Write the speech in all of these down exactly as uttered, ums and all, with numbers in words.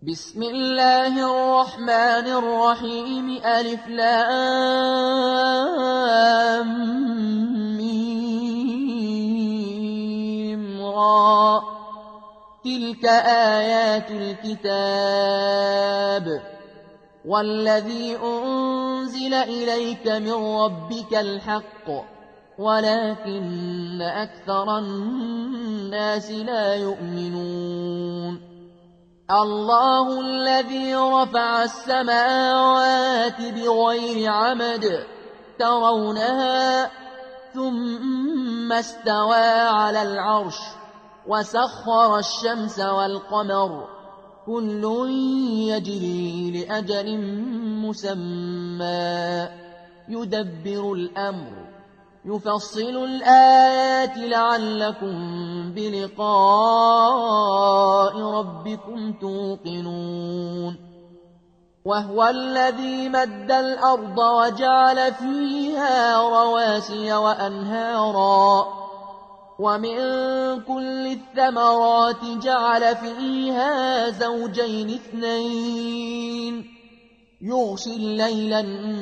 بسم الله الرحمن الرحيم ألف لام ميم را تلك آيات الكتاب والذي أنزل إليك من ربك الحق ولكن أكثر الناس لا يؤمنون الله الذي رفع السماوات بغير عمد ترونها ثم استوى على العرش وسخر الشمس والقمر كل يجري لأجل مسمى يدبر الأمر يفصل الآيات لعلكم بلقاء ربكم توقنون وهو الذي مد الأرض وجعل فيها رواسي وأنهارا ومن كل الثمرات جعل فيها زوجين اثنين يغشي الليل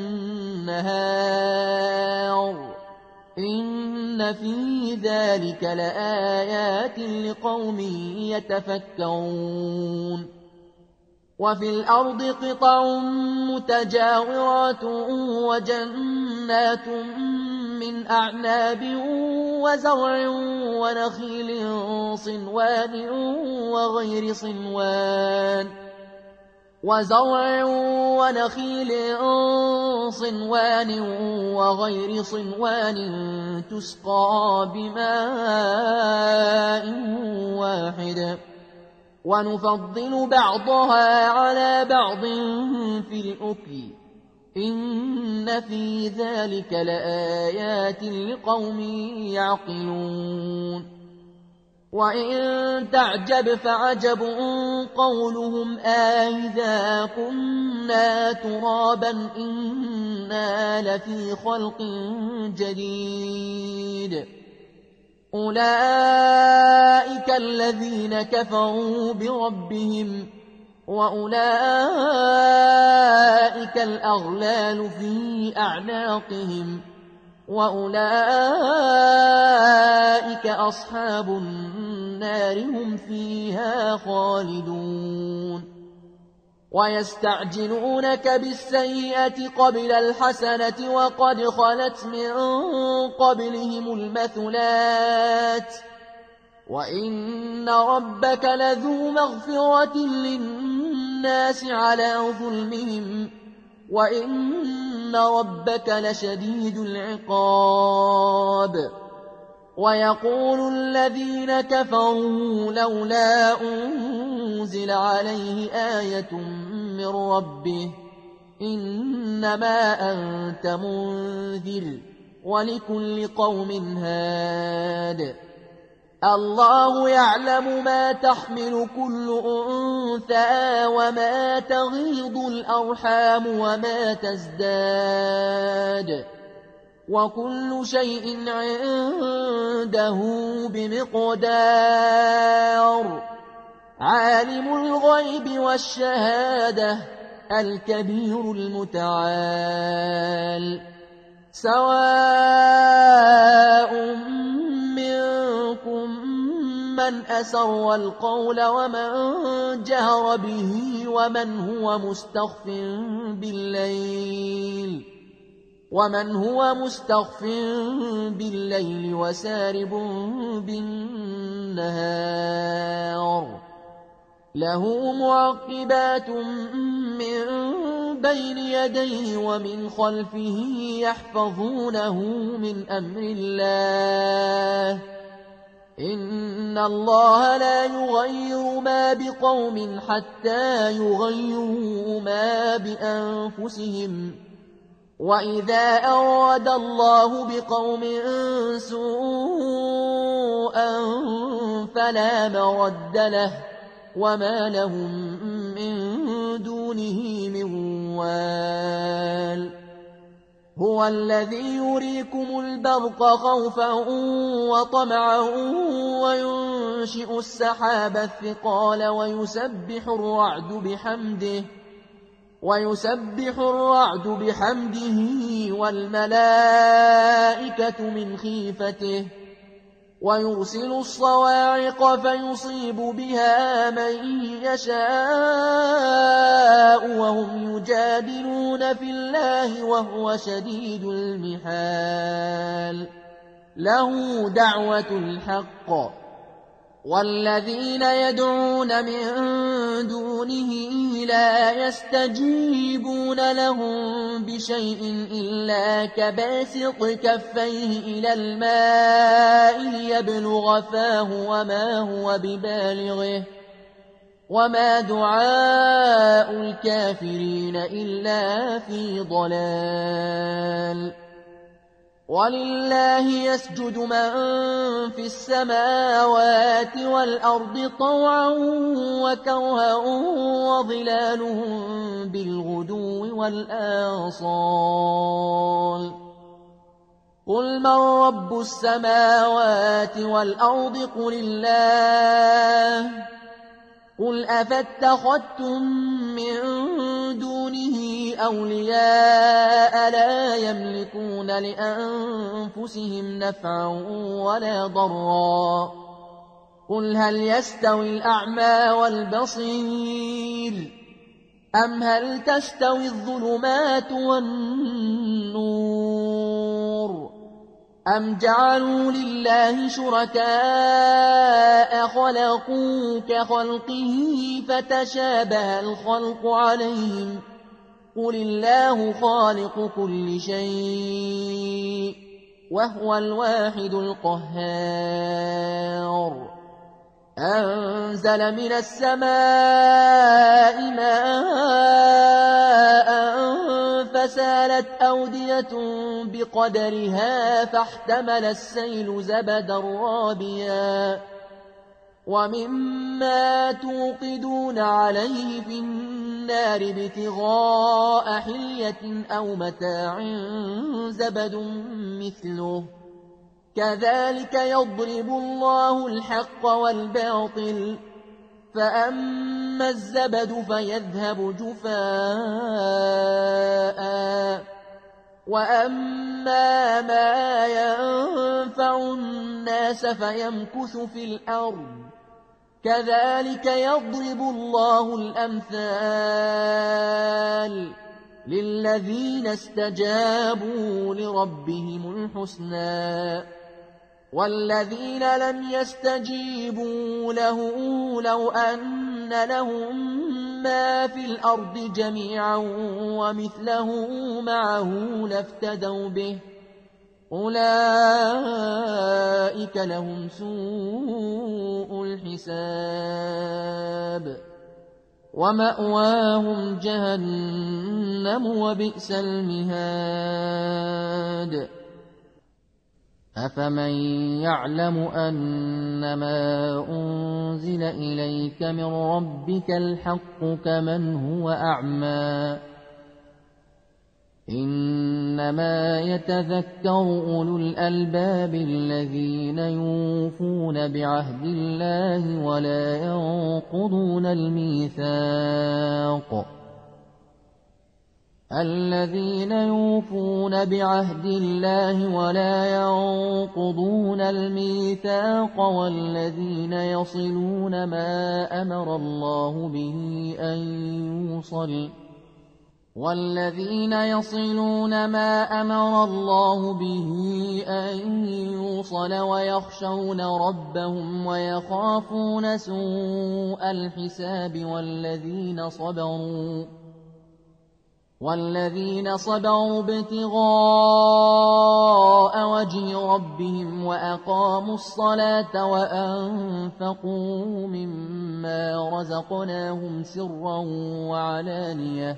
النهار إن في ذلك لآيات لقوم يتفكرون وفي الأرض قطع متجاورات وجنات من أعناب وزرع ونخيل صنوان وغير صنوان وزرع ونخيل صنوان وغير صنوان تسقى بماء واحد ونفضل بعضها على بعض في الأكل إن في ذلك لآيات لقوم يعقلون وإن تعجب فعجب قولهم أإذا كنا ترابا إنا لفي خلق جديد أولئك الذين كفروا بربهم وأولئك الأغلال في أعناقهم وأولئك أصحاب النار هم فيها خالدون ويستعجلونك بالسيئة قبل الحسنة وقد خلت من قبلهم المثلات وإن ربك لذو مغفرة للناس على ظلمهم وإن ربك لشديد العقاب ويقول الذين كفروا لولا أنزل عليه آية من ربه إنما أنت منذر ولكل قوم هاد الله يعلم ما تحمل كل أنثى وما تغيض الأرحام وما تزداد وكل شيء عنده بمقدار عالم الغيب والشهادة الكبير المتعال سواء منكم من أسر القول ومن جهر به ومن هو مستخف بالليل ومن هو مستخف بالليل وسارب بالنهار له معقبات من بين يديه ومن خلفه يحفظونه من أمر الله إن الله لا يغير ما بقوم حتى يغيروا ما بأنفسهم وإذا أراد الله بقوم سوءا فلا مرد له وما لهم من دونه من وال هو الذي يريكم البرق خوفا وطمعا وينشئ السحاب الثقال ويسبح الرعد بحمده ويسبح الرعد بحمده والملائكة من خيفته ويرسل الصواعق فيصيب بها من يشاء وهم يجادلون في الله وهو شديد المحال له دعوة الحق والذين يدعون من دونه لا يستجيبون لهم بشيء إلا كباسط كفيه إلى الماء ليبلغ فاه وما هو ببالغه وما دعاء الكافرين إلا في ضلال ولله يسجد من في السماوات والأرض طوعا وكرها وظلالهم بالغدو والآصال قل من رب السماوات والأرض قل الله قل أفاتخذتم من دونه أولياء لا يملكون لأنفسهم نفعا ولا ضرا قل هل يستوي الأعمى والبصير أم هل تستوي الظلمات والنور أم جعلوا لله شركاء خلقوا كخلقه فتشابه الخلق عليهم قل الله خالق كل شيء وهو الواحد القهار أنزل من السماء ماء فسالت أودية بقدرها فاحتمل السيل زبدا رابيا ومما توقدون عليه في النار ابتغاء حلية أو متاع زبد مثله كذلك يضرب الله الحق والباطل فأما الزبد فيذهب جفاء وأما ما ينفع الناس فيمكث في الأرض كذلك يضرب الله الأمثال للذين استجابوا لربهم الحسنى والذين لم يستجيبوا له لو أن لهم ما في الأرض جميعا ومثله معه لافتدوا به أولئك لهم سوء الحساب ومأواهم جهنم وبئس المهاد أفمن يعلم أنما أنزل إليك من ربك الحق كمن هو أعمى إنما يتذكر أولو الألباب الذين يوفون بعهد الله ولا ينقضون الميثاق الذين يوفون بعهد الله ولا ينقضون الميثاق والذين يصلون ما أمر الله به أن يوصل والذين يصلون ما أمر الله به أن يوصل ويخشون ربهم ويخافون سوء الحساب والذين صبروا والذين صبروا ابتغاء وجه ربهم وأقاموا الصلاة وأنفقوا مما رزقناهم سرا وعلانية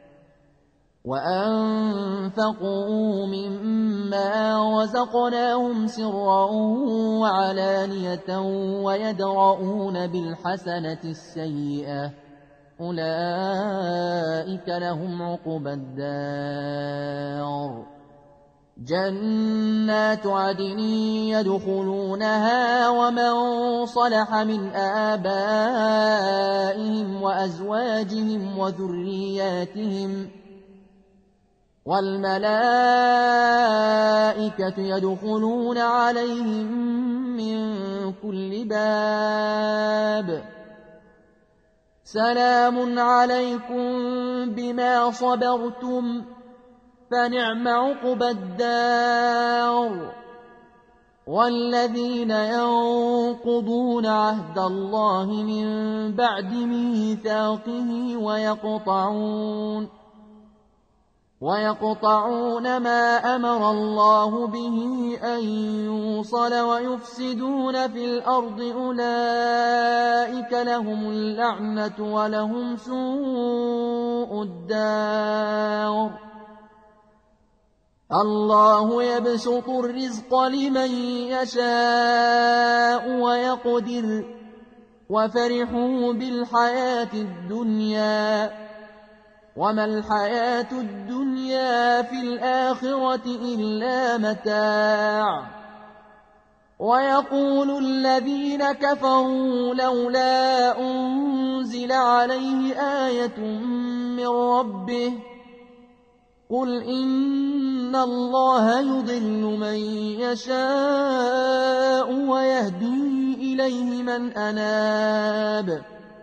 وأنفقوا مما رزقناهم سرا وعلانية ويدرؤون بالحسنة السيئة أولئك لهم عقبى الدار جنات عدن يدخلونها ومن صلح من آبائهم وأزواجهم وذرياتهم والملائكة يدخلون عليهم من كل باب سلام عليكم بما صبرتم فنعم عقبى الدار والذين ينقضون عهد الله من بعد ميثاقه ويقطعون ويقطعون ما أمر الله به أن يوصل ويفسدون في الأرض أولئك لهم اللعنة ولهم سوء الدار الله يبسط الرزق لمن يشاء ويقدر وفرحوا بالحياة الدنيا وما الحياة الدنيا في الآخرة إلا متاع ويقول الذين كفروا لولا أنزل عليه آية من ربه قل إن الله يضل من يشاء ويهدي إليه من أناب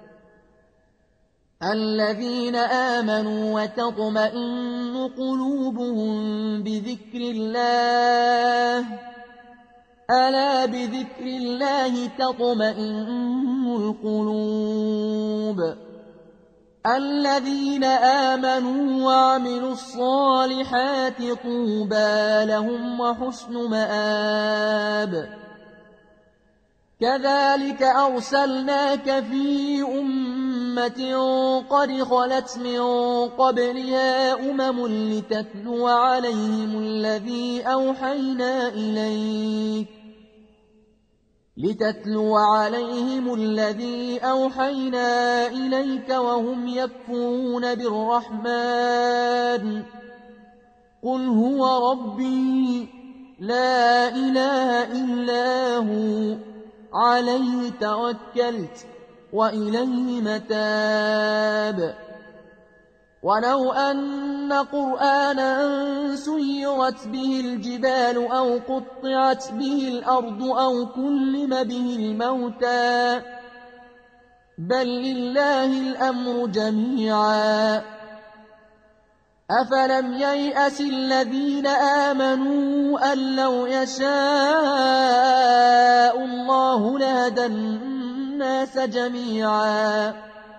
الذين آمنوا وتطمئن قلوبهم بذكر الله ألا بذكر الله تطمئن القلوب الذين آمنوا وعملوا الصالحات طوبى لهم وحسن مآب كذلك أرسلناك في أمة قد خلت من قبلها أمم لتتلو عليهم الذي أوحينا إليك لتتلو عليهم الذي أوحينا إليك وهم يكفرون بالرحمن قل هو ربي لا إله إلا هو عليه توكلت وإليه متاب ولو أن قرآنا سيرت به الجبال أو قطعت به الأرض أو كلم به الموتى بل لله الأمر جميعا أفلم ييأس الذين آمنوا أن لو يشاء الله لهدى الناس جميعا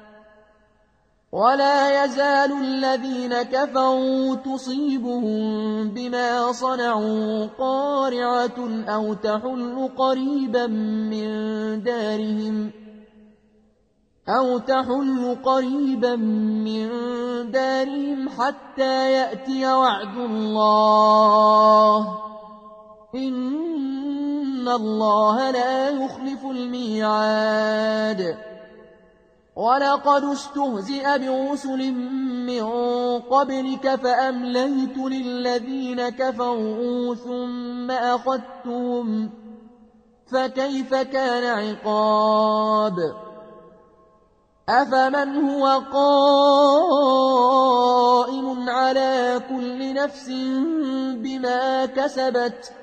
ولا يزال الذين كفروا تصيبهم بما صنعوا قارعة أو تحل قريبا من دارهم أو تحل قريبا من دارهم حتى يأتي وعد الله إن الله لا يخلف الميعاد ولقد استهزئ برسل من قبلك فأمليت للذين كفروا ثم أخذتهم فكيف كان عقاب أفمن هو قائم على كل نفس بما كسبت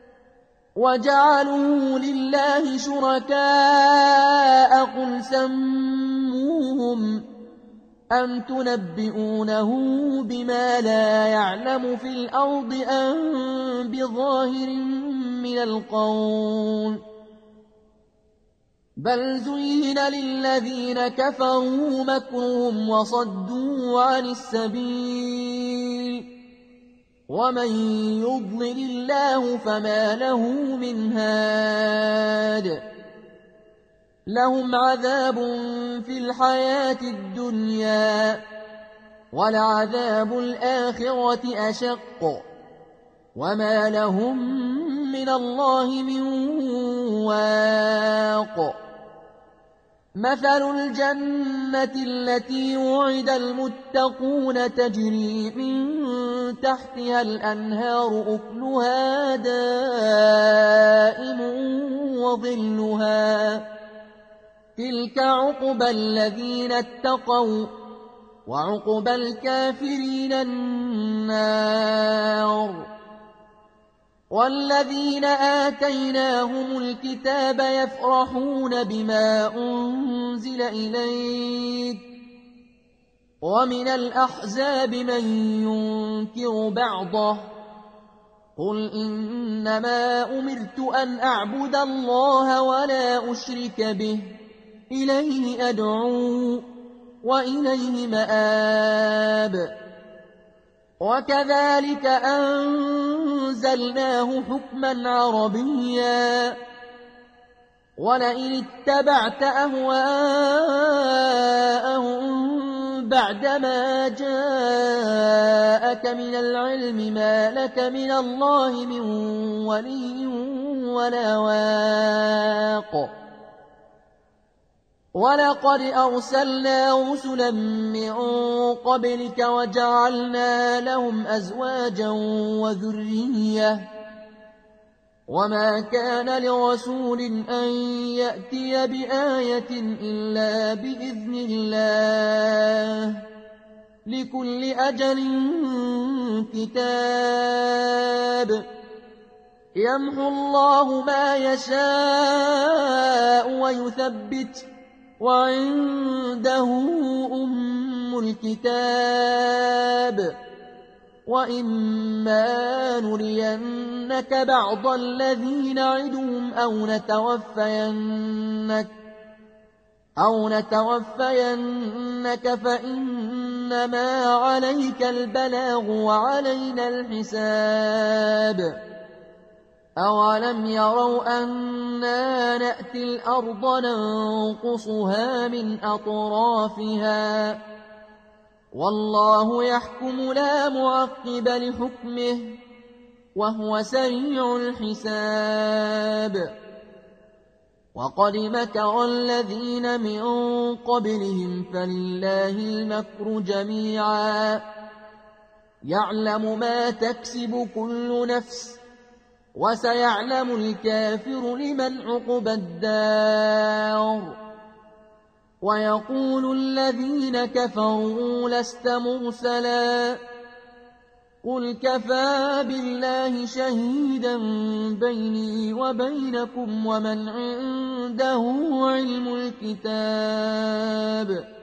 وجعلوا لله شركاء قل سموهم أم تنبئونه بما لا يعلم في الأرض أم بظاهر من القول بل زين للذين كفروا مكرهم وصدوا عن السبيل ومن يضلل الله فما له من هاد لهم عذاب في الحياة الدنيا ولعذاب الآخرة أشق وما لهم من الله من واق مثل الجنة التي وعد المتقون تجري من تحتها الأنهار أكلها دائم وظلها تلك عقبى الذين اتقوا وعقبى الكافرين النار والذين آتيناهم الكتاب يفرحون بما أنزل إليك ومن الأحزاب من ينكر بعضه قل إنما أمرت أن أعبد الله ولا أشرك به إليه أدعو وإليه مآب وكذلك أنزلناه حكما عربيا ولئن اتبعت أهواءهم بعدما جاءك من العلم ما لك من الله من ولي ولا واق ولقد أرسلنا رسلا من قبلك وجعلنا لهم أزواجا وذرية وما كان لرسول أن يأتي بآية إلا بإذن الله لكل أجل كتاب يمحو الله ما يشاء ويثبت وعنده أم الكتاب وإما نرينك بعض الذي نعدهم أو نتوفينك أو نتوفينك فإنما عليك البلاغ وعلينا الحساب أولم يروا أنا نأتي الأرض ننقصها من أطرافها والله يحكم لا معقب لحكمه وهو سريع الحساب وقد مكر الذين من قبلهم فلله المكر جميعا يعلم ما تكسب كل نفس وسيعلم الكافر لمن عقبى الدار ويقول الذين كفروا لست مرسلا قل كفى بالله شهيدا بيني وبينكم ومن عنده علم الكتاب